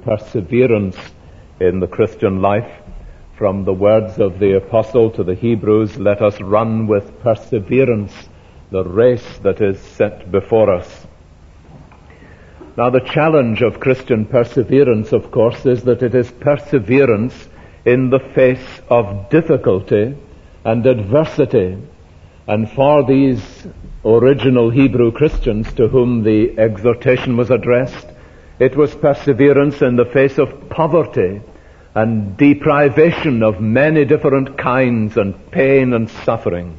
perseverance in the Christian life. From the words of the Apostle to the Hebrews, let us run with perseverance the race that is set before us. Now, the challenge of Christian perseverance, of course, is that it is perseverance in the face of difficulty and adversity. And for these original Hebrew Christians to whom the exhortation was addressed, it was perseverance in the face of poverty and deprivation of many different kinds and pain and suffering.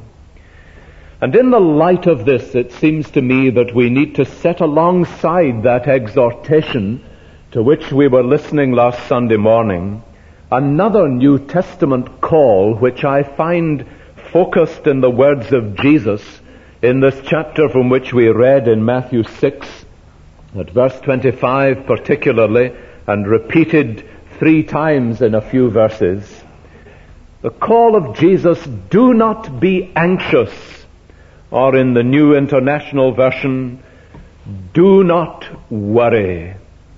And in the light of this, it seems to me that we need to set alongside that exhortation to which we were listening last Sunday morning, another New Testament call which I find focused in the words of Jesus in this chapter from which we read in Matthew 6, at verse 25 particularly, and repeated 3 times in a few verses. The call of Jesus, do not be anxious, or in the New International Version, do not worry.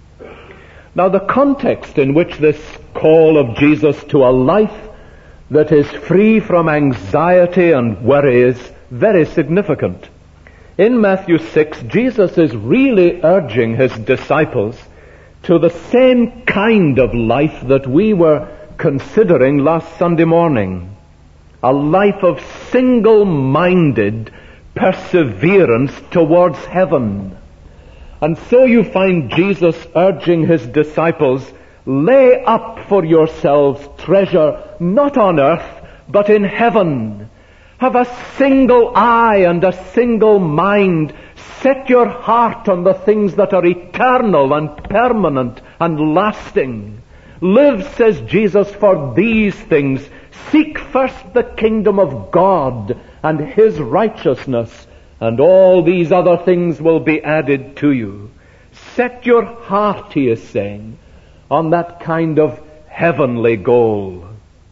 Now, the context in which this call of Jesus to a life that is free from anxiety and worry is very significant. In Matthew 6, Jesus is really urging his disciples to the same kind of life that we were considering last Sunday morning. A life of single-minded perseverance towards heaven. And so you find Jesus urging his disciples, lay up for yourselves treasure not on earth, but in heaven. Have a single eye and a single mind. Set your heart on the things that are eternal and permanent and lasting. Live, says Jesus, for these things. Seek first the kingdom of God and his righteousness, and all these other things will be added to you. Set your heart, he is saying, on that kind of heavenly goal.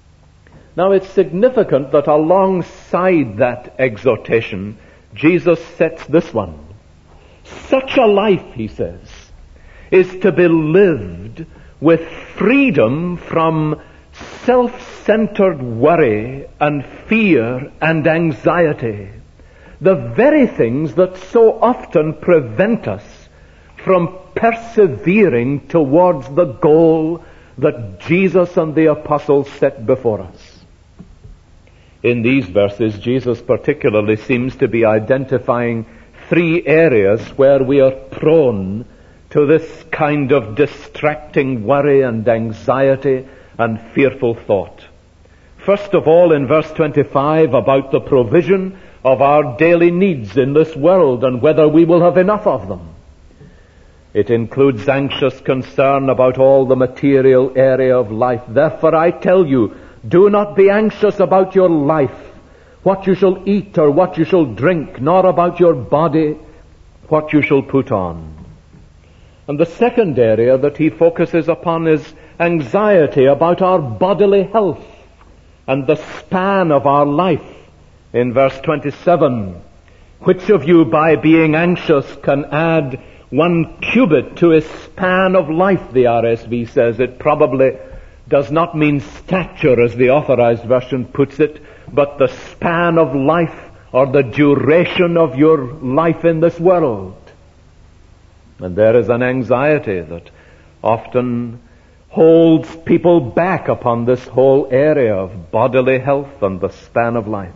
Now, it's significant that alongside that exhortation, Jesus sets this one. Such a life, he says, is to be lived with freedom from self-centered worry and fear and anxiety. The very things that so often prevent us from persevering towards the goal that Jesus and the apostles set before us. In these verses, Jesus particularly seems to be identifying 3 areas where we are prone to this kind of distracting worry and anxiety and fearful thought. First of all, in verse 25, about the provision of our daily needs in this world and whether we will have enough of them. It includes anxious concern about all the material area of life. Therefore, I tell you, do not be anxious about your life, what you shall eat or what you shall drink, nor about your body, what you shall put on. And the second area that he focuses upon is anxiety about our bodily health and the span of our life. In verse 27, which of you by being anxious can add 1 cubit to his span of life, the RSV says. It probably does not mean stature as the Authorized Version puts it, but the span of life or the duration of your life in this world. And there is an anxiety that often holds people back upon this whole area of bodily health and the span of life.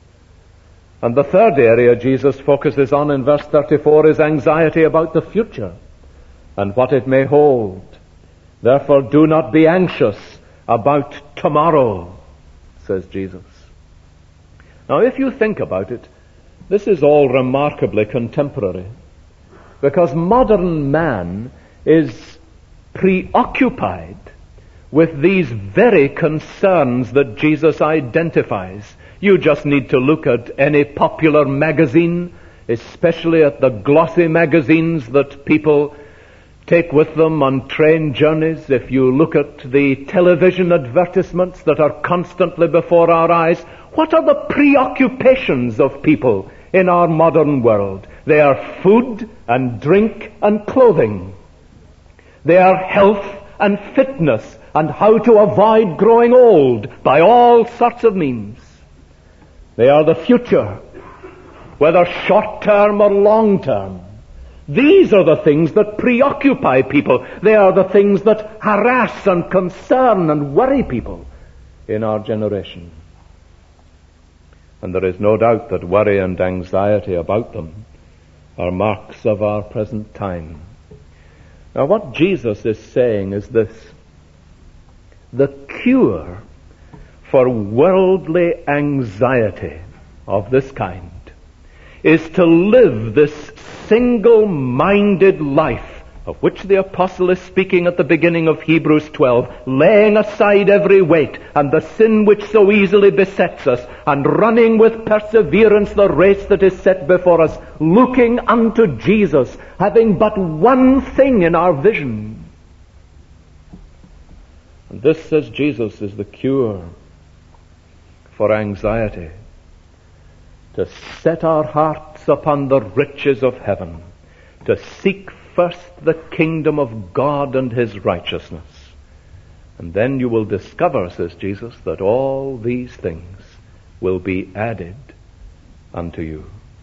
And the third area Jesus focuses on in verse 34 is anxiety about the future and what it may hold. Therefore, do not be anxious about tomorrow, says Jesus. Now, if you think about it, this is all remarkably contemporary, because modern man is preoccupied with these very concerns that Jesus identifies. You just need to look at any popular magazine, especially at the glossy magazines that people take with them on train journeys. If you look at the television advertisements that are constantly before our eyes, what are the preoccupations of people in our modern world? They are food and drink and clothing. They are health and fitness and how to avoid growing old by all sorts of means. They are the future, whether short-term or long-term. These are the things that preoccupy people. They are the things that harass and concern and worry people in our generation. And there is no doubt that worry and anxiety about them are marks of our present time. Now, what Jesus is saying is this: the cure for worldly anxiety of this kind is to live this single-minded life of which the apostle is speaking at the beginning of Hebrews 12, laying aside every weight and the sin which so easily besets us, and running with perseverance the race that is set before us, looking unto Jesus, having but one thing in our vision. And this, says Jesus, is the cure for anxiety: to set our hearts upon the riches of heaven, to seek first the kingdom of God and His righteousness. And then you will discover, says Jesus, that all these things will be added unto you.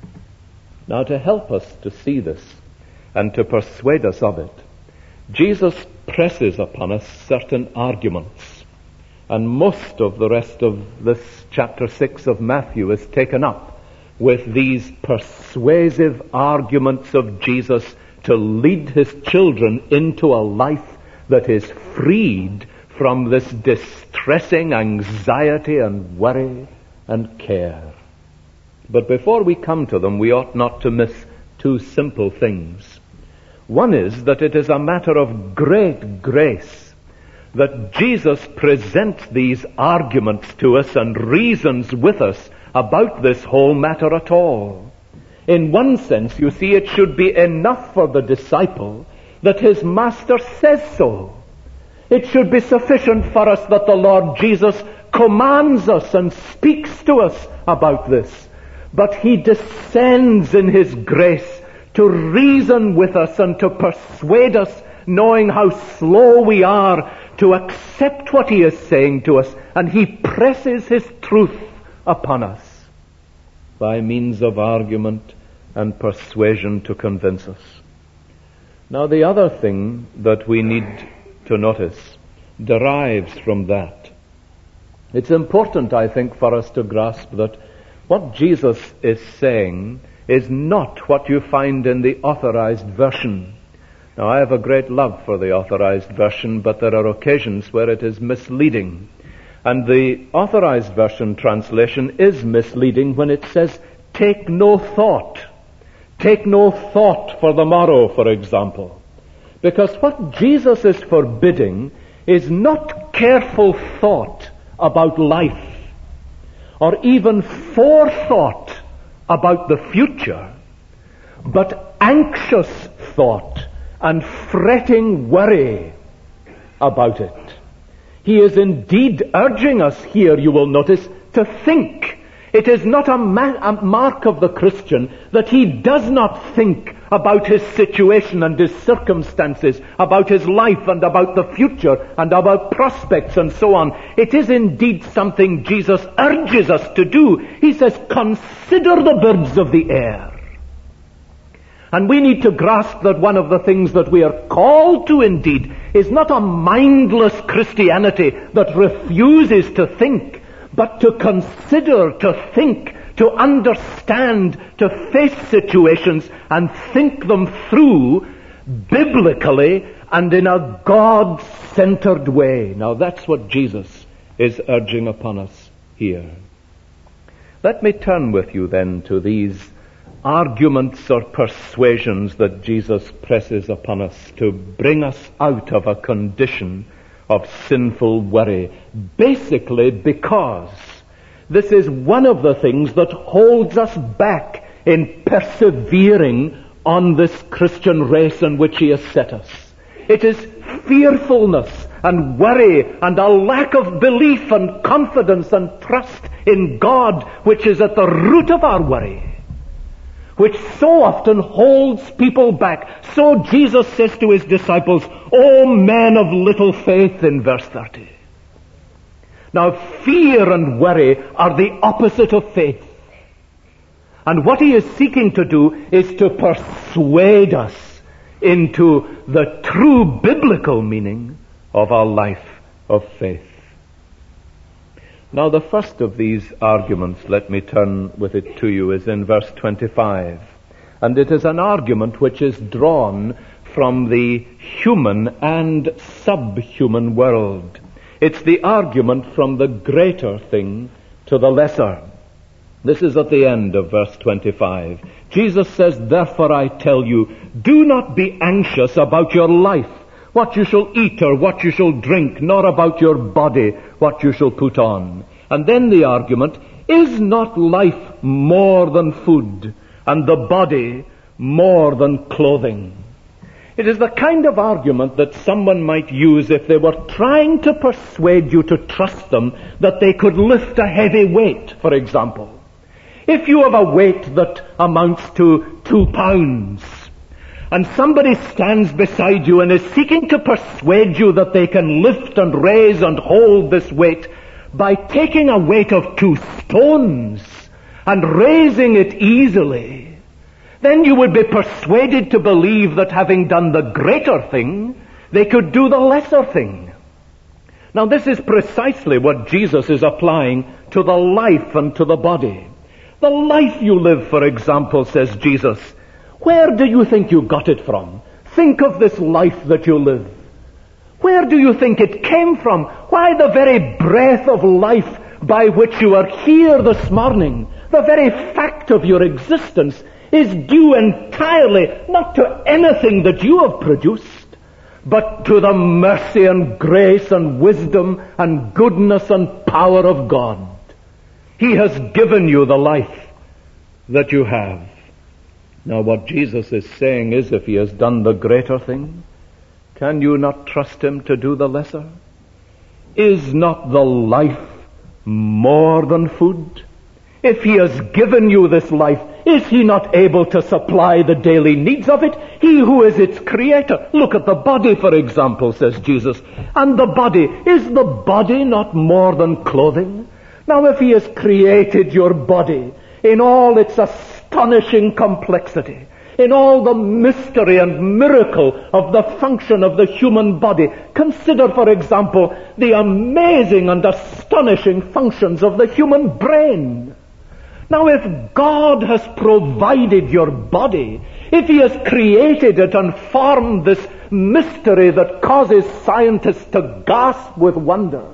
Now, to help us to see this and to persuade us of it, Jesus presses upon us certain arguments. And most of the rest of this chapter 6 of Matthew is taken up with these persuasive arguments of Jesus to lead His children into a life that is freed from this distressing anxiety and worry and care. But before we come to them, we ought not to miss two simple things. One is that it is a matter of great grace that Jesus presents these arguments to us and reasons with us about this whole matter at all. In one sense, you see, it should be enough for the disciple that his master says so. It should be sufficient for us that the Lord Jesus commands us and speaks to us about this. But He descends in His grace to reason with us and to persuade us, knowing how slow we are to accept what He is saying to us, and He presses His truth upon us by means of argument and persuasion to convince us. Now, the other thing that we need to notice derives from that. It's important, I think, for us to grasp that what Jesus is saying is not what you find in the Authorized Version. Now, I have a great love for the Authorized Version, but there are occasions where it is misleading. And the Authorized Version translation is misleading when it says, take no thought. Take no thought for the morrow, for example. Because what Jesus is forbidding is not careful thought about life, or even forethought about the future, but anxious thought and fretting worry about it. He is indeed urging us here, you will notice, to think. It is not a mark of the Christian that he does not think about his situation and his circumstances, about his life and about the future and about prospects and so on. It is indeed something Jesus urges us to do. He says, consider the birds of the air. And we need to grasp that one of the things that we are called to indeed is not a mindless Christianity that refuses to think, but to consider, to think, to understand, to face situations and think them through biblically and in a God-centered way. Now that's what Jesus is urging upon us here. Let me turn with you then to these arguments or persuasions that Jesus presses upon us to bring us out of a condition of sinful worry, basically because this is one of the things that holds us back in persevering on this Christian race in which He has set us. It is fearfulness and worry and a lack of belief and confidence and trust in God which is at the root of our worry. which so often holds people back. So Jesus says to his disciples, "O men of little faith," in verse 30. Now, fear and worry are the opposite of faith. And what he is seeking to do is to persuade us into the true biblical meaning of our life of faith. Now, the first of these arguments, let me turn with it to you, is in verse 25. And it is an argument which is drawn from the human and subhuman world. It's the argument from the greater thing to the lesser. This is at the end of verse 25. Jesus says, "Therefore I tell you, do not be anxious about your life, what you shall eat or what you shall drink, nor about your body, what you shall put on." And then the argument, "Is not life more than food, and the body more than clothing?" It is the kind of argument that someone might use if they were trying to persuade you to trust them that they could lift a heavy weight, for example. If you have a weight that amounts to 2 pounds, and somebody stands beside you and is seeking to persuade you that they can lift and raise and hold this weight by taking a weight of 2 stones and raising it easily, then you would be persuaded to believe that having done the greater thing, they could do the lesser thing. Now, this is precisely what Jesus is applying to the life and to the body. The life you live, for example, says Jesus, where do you think you got it from? Think of this life that you live. Where do you think it came from? Why, the very breath of life by which you are here this morning, the very fact of your existence, is due entirely not to anything that you have produced, but to the mercy and grace and wisdom and goodness and power of God. He has given you the life that you have. Now, what Jesus is saying is, if he has done the greater thing, can you not trust him to do the lesser? Is not the life more than food? If he has given you this life, is he not able to supply the daily needs of it? He who is its creator. Look at the body, for example, says Jesus. And the body, is the body not more than clothing? Now, if he has created your body in all its astonishing complexity, in all the mystery and miracle of the function of the human body, consider, for example, the amazing and astonishing functions of the human brain. Now, if God has provided your body, if he has created it and formed this mystery that causes scientists to gasp with wonder,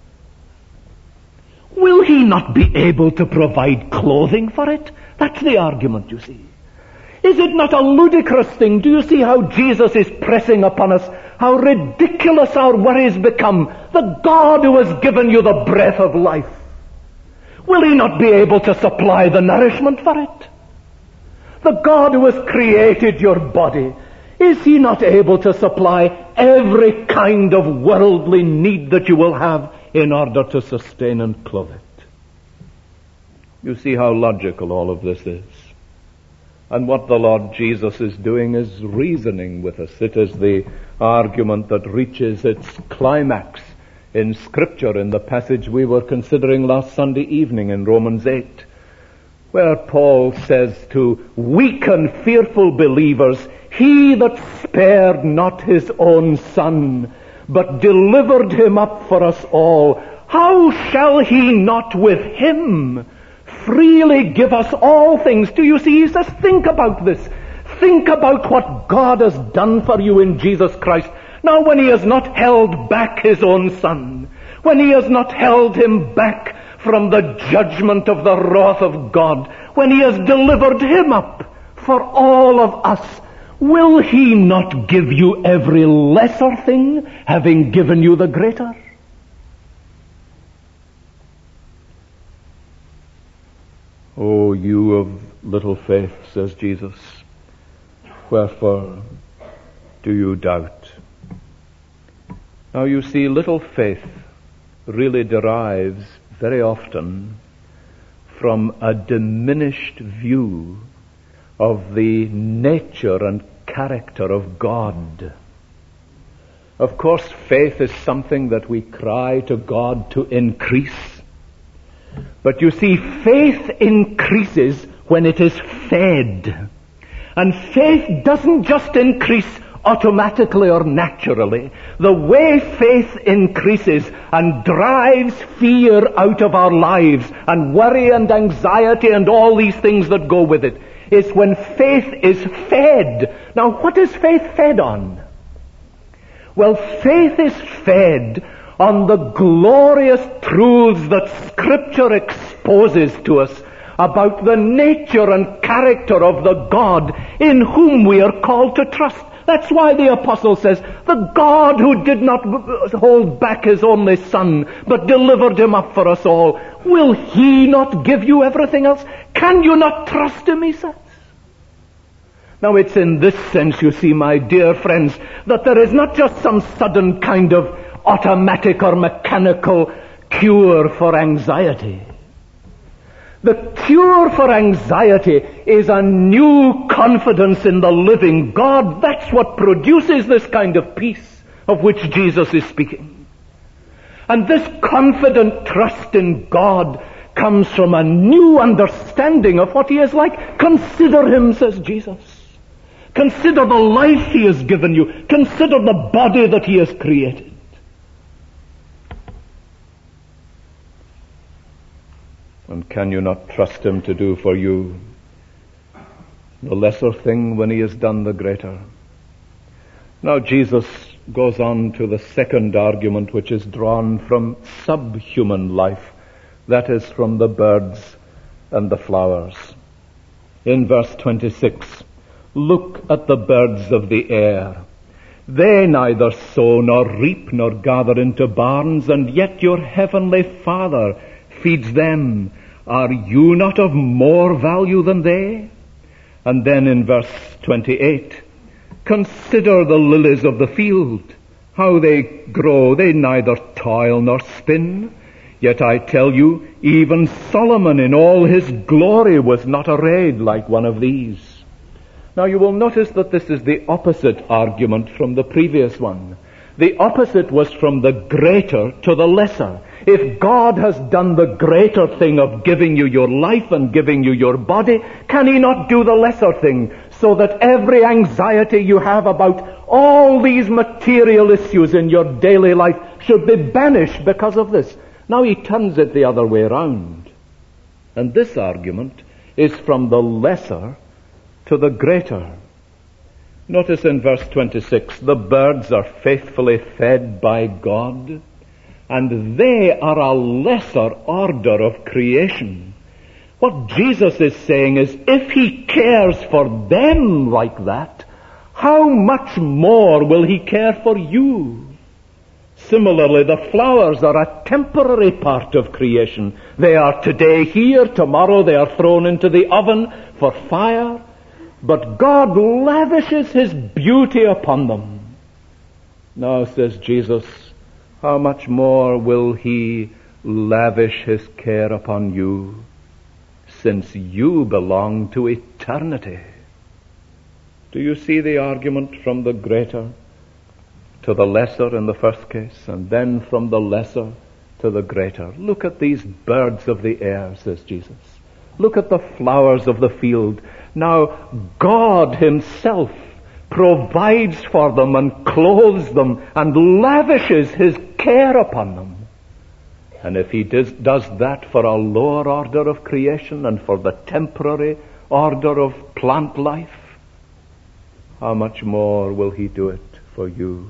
will he not be able to provide clothing for it? That's the argument, you see. Is it not a ludicrous thing? Do you see how Jesus is pressing upon us, how ridiculous our worries become? The God who has given you the breath of life, will he not be able to supply the nourishment for it? The God who has created your body, is he not able to supply every kind of worldly need that you will have in order to sustain and clothe it? You see how logical all of this is. And what the Lord Jesus is doing is reasoning with us. It is the argument that reaches its climax in Scripture, in the passage we were considering last Sunday evening in Romans 8, where Paul says to weak and fearful believers, "He that spared not his own Son, but delivered him up for us all, how shall he not with him freely give us all things?" Do you see? He says, think about this. Think about what God has done for you in Jesus Christ. Now, when he has not held back his own Son, when he has not held him back from the judgment of the wrath of God, when he has delivered him up for all of us, will he not give you every lesser thing, having given you the greater? "Oh, you of little faith," says Jesus, "wherefore do you doubt?" Now, you see, little faith really derives very often from a diminished view of the nature and character of God. Of course, faith is something that we cry to God to increase. But you see, faith increases when it is fed. And faith doesn't just increase automatically or naturally. The way faith increases and drives fear out of our lives and worry and anxiety and all these things that go with it is when faith is fed. Now, what is faith fed on? Well, faith is fed on the glorious truths that Scripture exposes to us about the nature and character of the God in whom we are called to trust. That's why the apostle says, the God who did not hold back his only Son, but delivered him up for us all, will he not give you everything else? Can you not trust him, he says? Now it's in this sense, you see, my dear friends, that there is not just some sudden kind of automatic or mechanical cure for anxiety. The cure for anxiety is a new confidence in the living God. That's what produces this kind of peace of which Jesus is speaking. And this confident trust in God comes from a new understanding of what he is like. Consider him, says Jesus. Consider the life he has given you. Consider the body that he has created. And can you not trust him to do for you the lesser thing when he has done the greater? Now Jesus goes on to the second argument, which is drawn from subhuman life, that is from the birds and the flowers. In verse 26, look at the birds of the air. They neither sow nor reap nor gather into barns, and yet your heavenly Father feeds them. Are you not of more value than they? And then in verse 28, consider the lilies of the field, how they grow. They neither toil nor spin. Yet I tell you, even Solomon in all his glory was not arrayed like one of these. Now you will notice that this is the opposite argument from the previous one. The opposite was from the greater to the lesser. If God has done the greater thing of giving you your life and giving you your body, can he not do the lesser thing so that every anxiety you have about all these material issues in your daily life should be banished because of this? Now he turns it the other way around. And this argument is from the lesser to the greater. Notice in verse 26, the birds are faithfully fed by God, and they are a lesser order of creation. What Jesus is saying is, if he cares for them like that, how much more will he care for you? Similarly, the flowers are a temporary part of creation. They are today here, tomorrow they are thrown into the oven for fire. But God lavishes his beauty upon them. Now, says Jesus, how much more will he lavish his care upon you, since you belong to eternity? Do you see the argument from the greater to the lesser in the first case, and then from the lesser to the greater? Look at these birds of the air, says Jesus. Look at the flowers of the field. Now, God himself provides for them and clothes them and lavishes his care upon them. And if he does that for a lower order of creation and for the temporary order of plant life, how much more will he do it for you?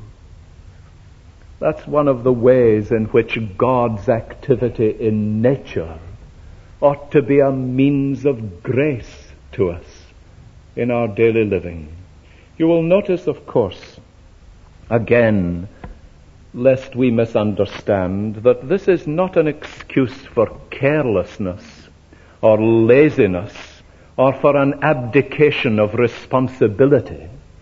That's one of the ways in which God's activity in nature ought to be a means of grace to us in our daily living. You will notice, of course, again, lest we misunderstand, that this is not an excuse for carelessness or laziness or for an abdication of responsibility.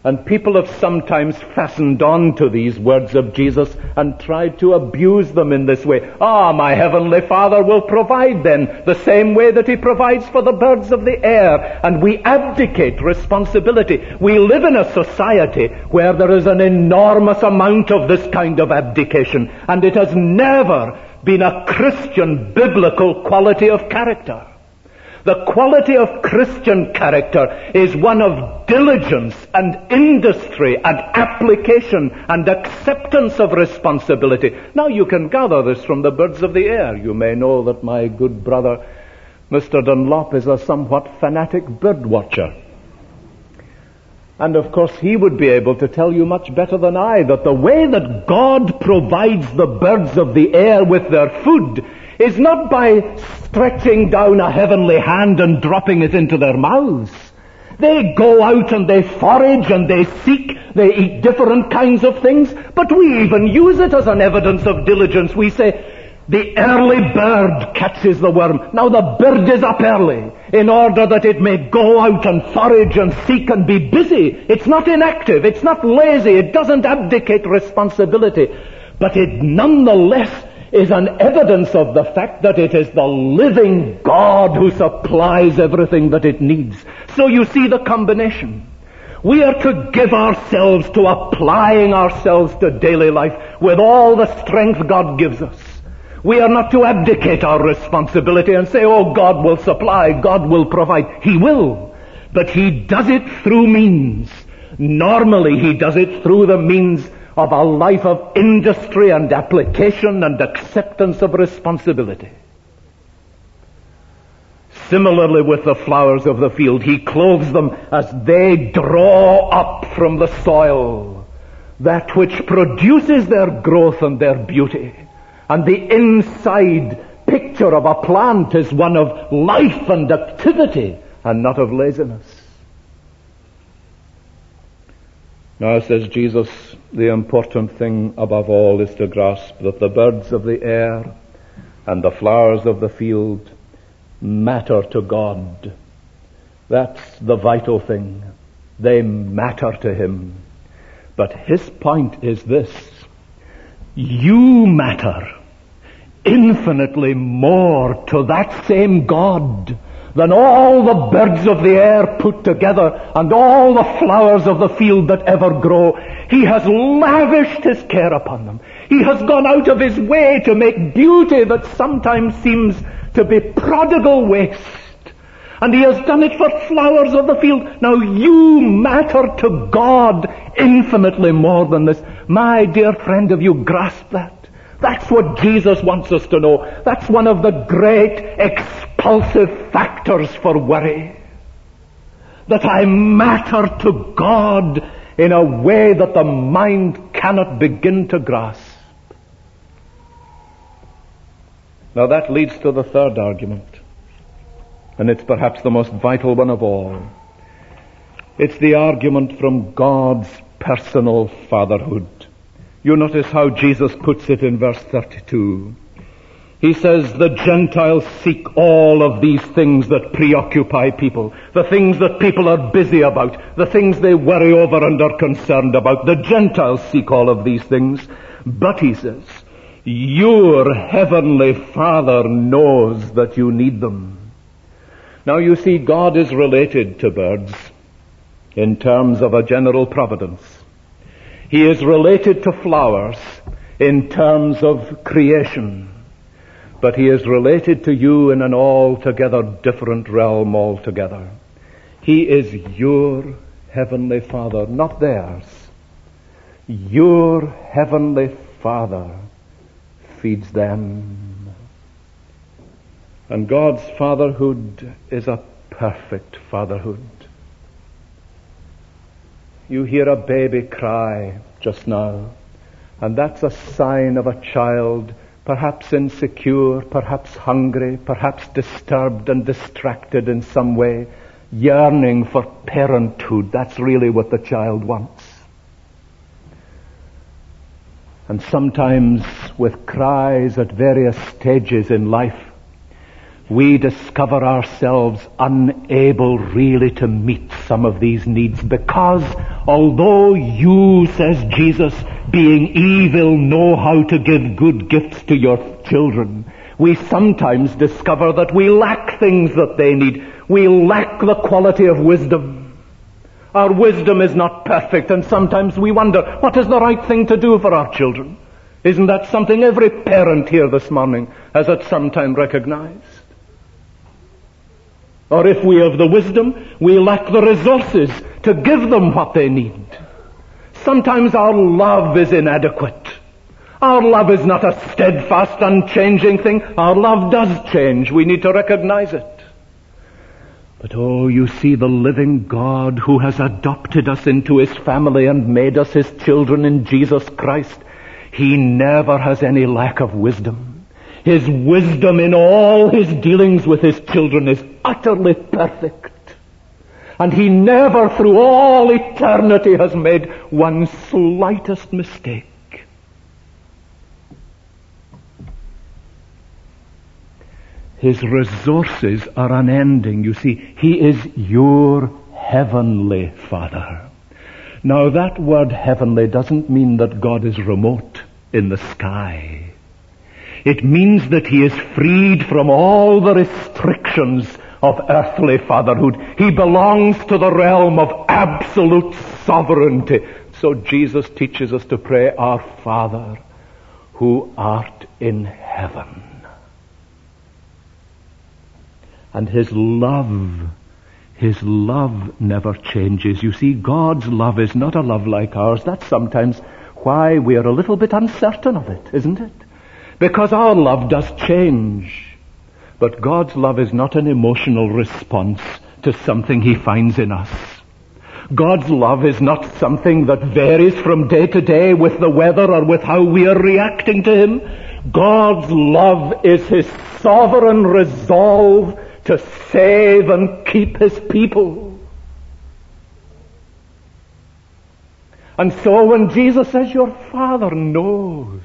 And people have sometimes fastened on to these words of Jesus and tried to abuse them in this way. My heavenly Father will provide then the same way that he provides for the birds of the air. And we abdicate responsibility. We live in a society where there is an enormous amount of this kind of abdication. And it has never been a Christian biblical quality of character. The quality of Christian character is one of diligence and industry and application and acceptance of responsibility. Now you can gather this from the birds of the air. You may know that my good brother, Mr. Dunlop, is a somewhat fanatic bird watcher. And of course he would be able to tell you much better than I that the way that God provides the birds of the air with their food is not by stretching down a heavenly hand and dropping it into their mouths. They go out and they forage and they seek, they eat different kinds of things, but we even use it as an evidence of diligence. We say, the early bird catches the worm. Now the bird is up early in order that it may go out and forage and seek and be busy. It's not inactive, it's not lazy, it doesn't abdicate responsibility, but it nonetheless is an evidence of the fact that it is the living God who supplies everything that it needs. So you see the combination. We are to give ourselves to applying ourselves to daily life with all the strength God gives us. We are not to abdicate our responsibility and say, God will supply, God will provide. He will. But he does it through means. Normally he does it through the means of a life of industry and application and acceptance of responsibility. Similarly with the flowers of the field, he clothes them as they draw up from the soil that which produces their growth and their beauty. And the inside picture of a plant is one of life and activity and not of laziness. Now, says Jesus, the important thing above all is to grasp that the birds of the air and the flowers of the field matter to God. That's the vital thing. They matter to him. But his point is this: you matter infinitely more to that same God than all the birds of the air put together and all the flowers of the field that ever grow. He has lavished his care upon them. He has gone out of his way to make beauty that sometimes seems to be prodigal waste. And he has done it for flowers of the field. Now you matter to God infinitely more than this. My dear friend, have you grasped that? That's what Jesus wants us to know. That's one of the great expulsive factors for worry. That I matter to God in a way that the mind cannot begin to grasp. Now that leads to the third argument. And it's perhaps the most vital one of all. It's the argument from God's personal fatherhood. You notice how Jesus puts it in verse 32. He says, the Gentiles seek all of these things that preoccupy people, the things that people are busy about, the things they worry over and are concerned about. The Gentiles seek all of these things. But, he says, your heavenly Father knows that you need them. Now you see, God is related to birds in terms of a general providence. He is related to flowers in terms of creation. But he is related to you in an altogether different realm altogether. He is your heavenly Father, not theirs. Your heavenly Father feeds them. And God's fatherhood is a perfect fatherhood. You hear a baby cry just now, and that's a sign of a child, perhaps insecure, perhaps hungry, perhaps disturbed and distracted in some way, yearning for parenthood. That's really what the child wants. And sometimes with cries at various stages in life, we discover ourselves unable really to meet some of these needs because Although you, says Jesus, being evil, know how to give good gifts to your children, we sometimes discover that we lack things that they need. We lack the quality of wisdom. Our wisdom is not perfect, and sometimes we wonder, what is the right thing to do for our children? Isn't that something every parent here this morning has at some time recognized? Or if we have the wisdom, we lack the resources to give them what they need. Sometimes our love is inadequate. Our love is not a steadfast, unchanging thing. Our love does change. We need to recognize it. But oh, you see, the living God who has adopted us into his family and made us his children in Jesus Christ, he never has any lack of wisdom. His wisdom in all his dealings with his children is utterly perfect. And he never through all eternity has made one slightest mistake. His resources are unending. You see, he is your heavenly Father. Now that word heavenly doesn't mean that God is remote in the sky. It means that he is freed from all the restrictions of earthly fatherhood. He belongs to the realm of absolute sovereignty. So Jesus teaches us to pray, Our Father, who art in heaven. And his love never changes. You see, God's love is not a love like ours. That's sometimes why we are a little bit uncertain of it, isn't it? Because our love does change. But God's love is not an emotional response to something he finds in us. God's love is not something that varies from day to day with the weather or with how we are reacting to him. God's love is his sovereign resolve to save and keep his people. And so when Jesus says, Your Father knows,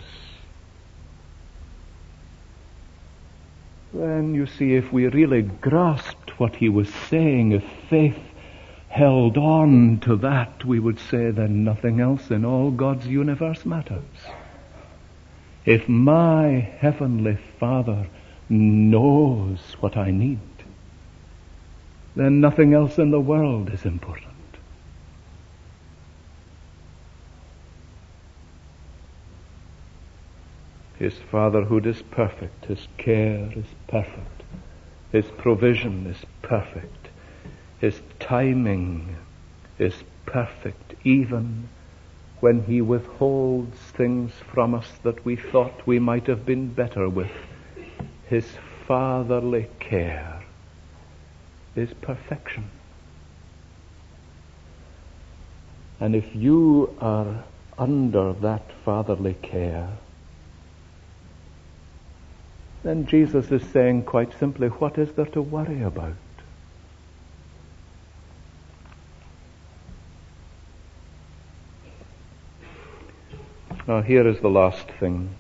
then you see, if we really grasped what he was saying, if faith held on to that, we would say then nothing else in all God's universe matters. If my heavenly Father knows what I need, then nothing else in the world is important. His fatherhood is perfect. His care is perfect. His provision is perfect. His timing is perfect, even when he withholds things from us that we thought we might have been better with. His fatherly care is perfection. And if you are under that fatherly care, then Jesus is saying quite simply, what is there to worry about? Now here is the last thing.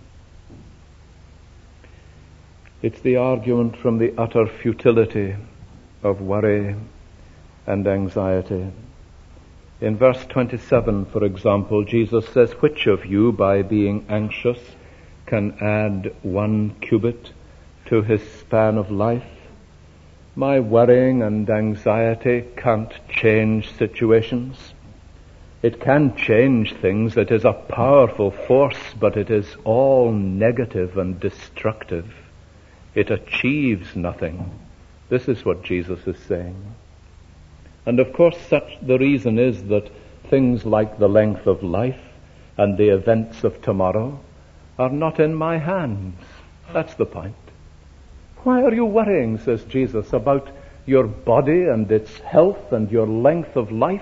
It's the argument from the utter futility of worry and anxiety. In verse 27, for example, Jesus says, which of you, by being anxious, can add 1 cubit to his span of life? My worrying and anxiety can't change situations. It can change things. It is a powerful force, but it is all negative and destructive. It achieves nothing. This is what Jesus is saying. And of course, the reason is that things like the length of life and the events of tomorrow are not in my hands. That's the point. Why are you worrying, says Jesus, about your body and its health and your length of life?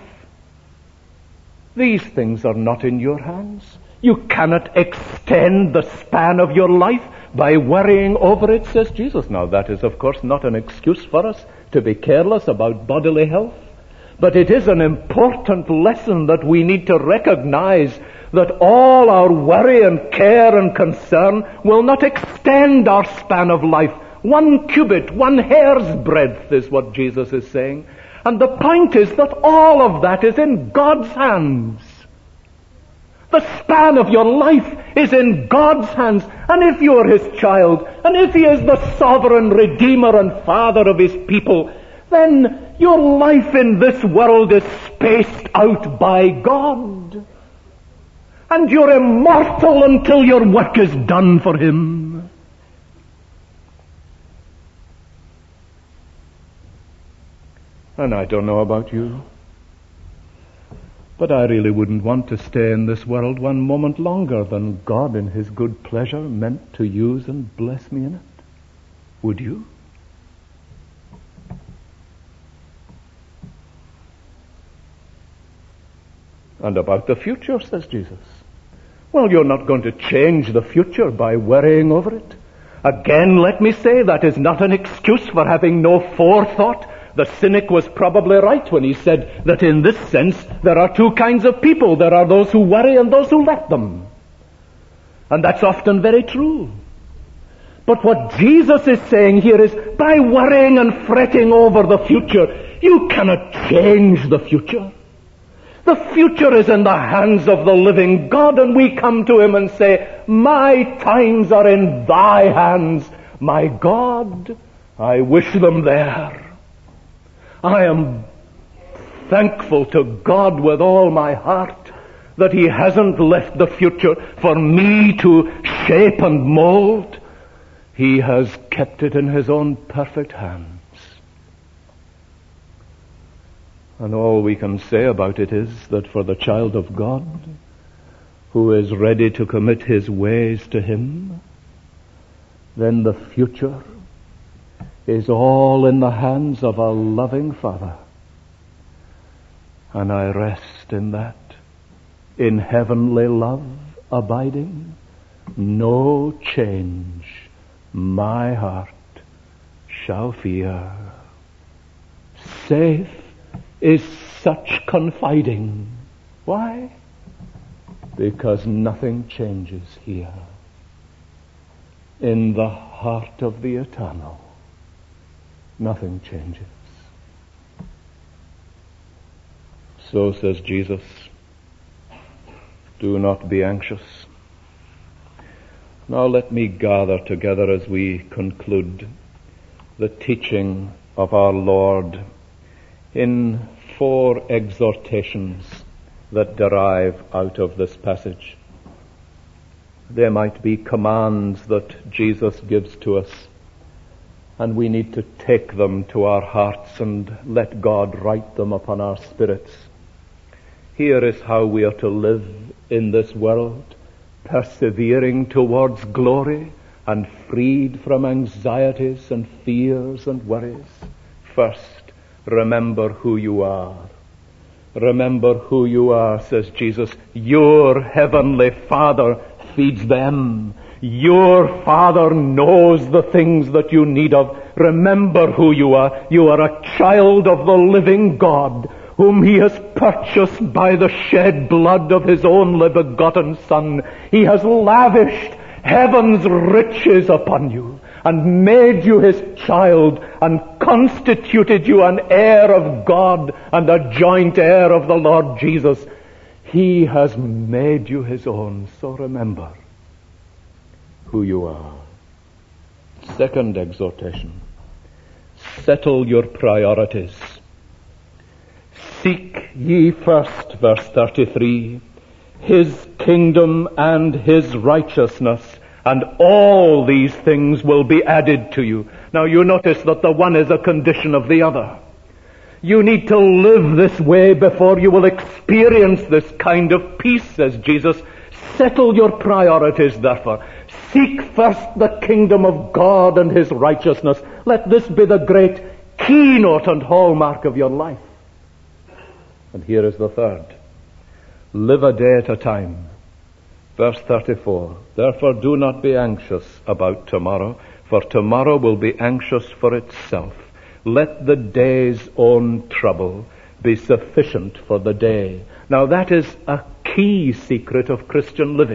These things are not in your hands. You cannot extend the span of your life by worrying over it, says Jesus. Now that is, of course, not an excuse for us to be careless about bodily health. But it is an important lesson that we need to recognize that all our worry and care and concern will not extend our span of life. 1 cubit, 1 hair's breadth is what Jesus is saying. And the point is that all of that is in God's hands. The span of your life is in God's hands. And if you are His child, and if He is the sovereign Redeemer and Father of His people, then your life in this world is spaced out by God. And you're immortal until your work is done for Him. And I don't know about you, but I really wouldn't want to stay in this world one moment longer than God in His good pleasure meant to use and bless me in it. Would you? And about the future, says Jesus. Well, you're not going to change the future by worrying over it. Again, let me say, that is not an excuse for having no forethought. The cynic was probably right when he said that in this sense there are two kinds of people. There are those who worry and those who let them. And that's often very true. But what Jesus is saying here is, by worrying and fretting over the future, you cannot change the future. The future is in the hands of the living God, and we come to Him and say, my times are in Thy hands. My God, I wish them there. I am thankful to God with all my heart that He hasn't left the future for me to shape and mold. He has kept it in His own perfect hands. And all we can say about it is that for the child of God, who is ready to commit his ways to Him, then the future is all in the hands of a loving Father. And I rest in that, in heavenly love abiding, no change my heart shall fear. Safe is such confiding. Why? Because nothing changes here. In the heart of the eternal, nothing changes. So says Jesus, do not be anxious. Now let me gather together as we conclude the teaching of our Lord in 4 exhortations that derive out of this passage. They might be commands that Jesus gives to us, and we need to take them to our hearts and let God write them upon our spirits. Here is how we are to live in this world, persevering towards glory and freed from anxieties and fears and worries. First, remember who you are. Remember who you are, says Jesus. Your heavenly Father feeds them. Your Father knows the things that you need of. Remember who you are. You are a child of the living God, whom He has purchased by the shed blood of His only begotten Son. He has lavished heaven's riches upon you, and made you His child, and constituted you an heir of God, and a joint heir of the Lord Jesus. He has made you His own, so remember who you are. Second exhortation, settle your priorities. Seek ye first, verse 33, His kingdom and His righteousness, and all these things will be added to you. Now you notice that the one is a condition of the other. You need to live this way before you will experience this kind of peace, says Jesus. Settle your priorities, therefore. Seek first the kingdom of God and His righteousness. Let this be the great keynote and hallmark of your life. And here is the third. Live a day at a time. Verse 34, therefore do not be anxious about tomorrow, for tomorrow will be anxious for itself. Let the day's own trouble be sufficient for the day. Now that is a key secret of Christian living.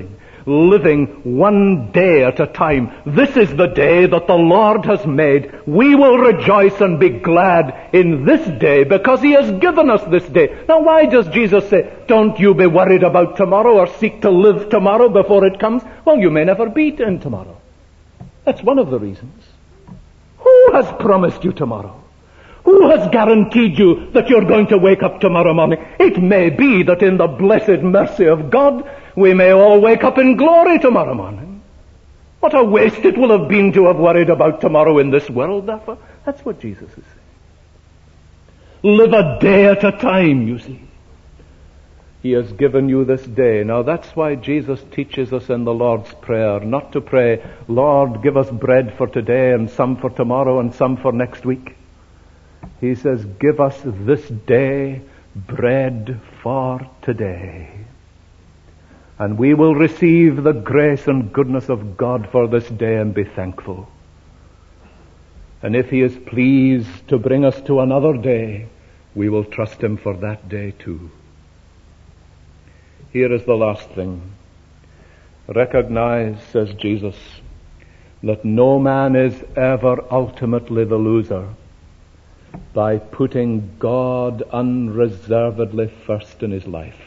living one day at a time. This is the day that the Lord has made. We will rejoice and be glad in this day because He has given us this day. Now why does Jesus say, don't you be worried about tomorrow or seek to live tomorrow before it comes? Well, you may never be in tomorrow. That's one of the reasons. Who has promised you tomorrow? Who has guaranteed you that you're going to wake up tomorrow morning? It may be that in the blessed mercy of God, we may all wake up in glory tomorrow morning. What a waste it will have been to have worried about tomorrow in this world, therefore. That's what Jesus is saying. Live a day at a time, you see. He has given you this day. Now that's why Jesus teaches us in the Lord's Prayer not to pray, Lord, give us bread for today and some for tomorrow and some for next week. He says, give us this day bread for today. And we will receive the grace and goodness of God for this day and be thankful. And if He is pleased to bring us to another day, we will trust Him for that day too. Here is the last thing. Recognize, says Jesus, that no man is ever ultimately the loser by putting God unreservedly first in his life.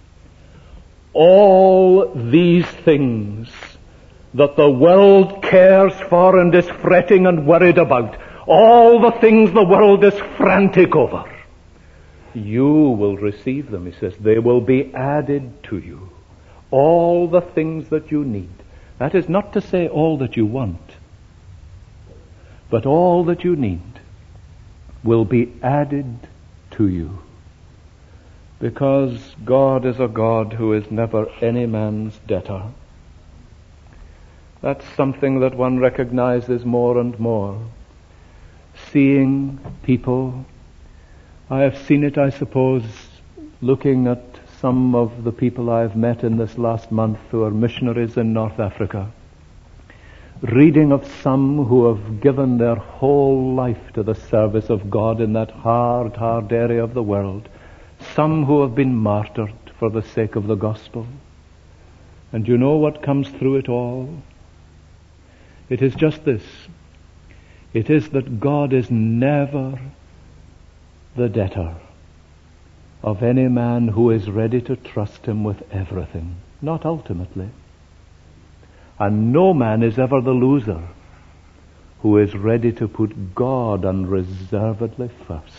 All these things that the world cares for and is fretting and worried about, all the things the world is frantic over, you will receive them, he says. They will be added to you. All the things that you need. That is not to say all that you want, but all that you need will be added to you. Because God is a God who is never any man's debtor. That's something that one recognizes more and more. Seeing people, I have seen it, I suppose, looking at some of the people I've met in this last month who are missionaries in North Africa. Reading of some who have given their whole life to the service of God in that hard area of the world. Some who have been martyred for the sake of the gospel. And you know what comes through it all? It is just this. It is that God is never the debtor of any man who is ready to trust Him with everything. Not ultimately. And no man is ever the loser who is ready to put God unreservedly first.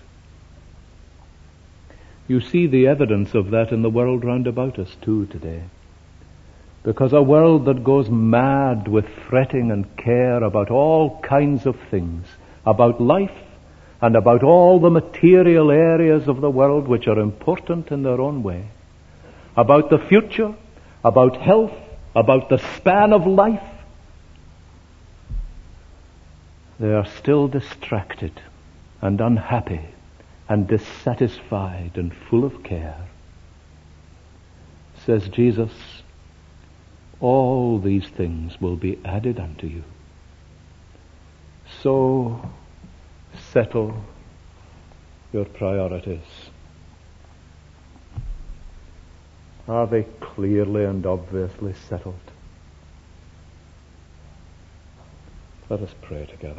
You see the evidence of that in the world round about us too today. Because a world that goes mad with fretting and care about all kinds of things, about life and about all the material areas of the world which are important in their own way, about the future, about health, about the span of life, they are still distracted and unhappy and dissatisfied and full of care. Says Jesus, all these things will be added unto you. So settle your priorities. Are they clearly and obviously settled? Let us pray together.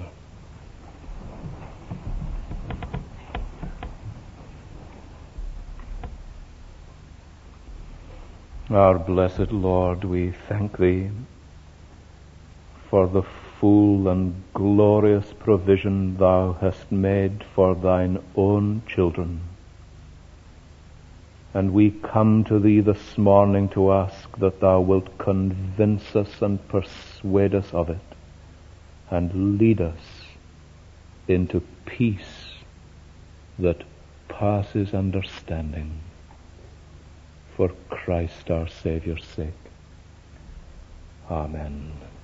Our blessed Lord, we thank Thee for the full and glorious provision Thou hast made for Thine own children. And we come to Thee this morning to ask that Thou wilt convince us and persuade us of it and lead us into peace that passes understanding for Christ our Saviour's sake. Amen.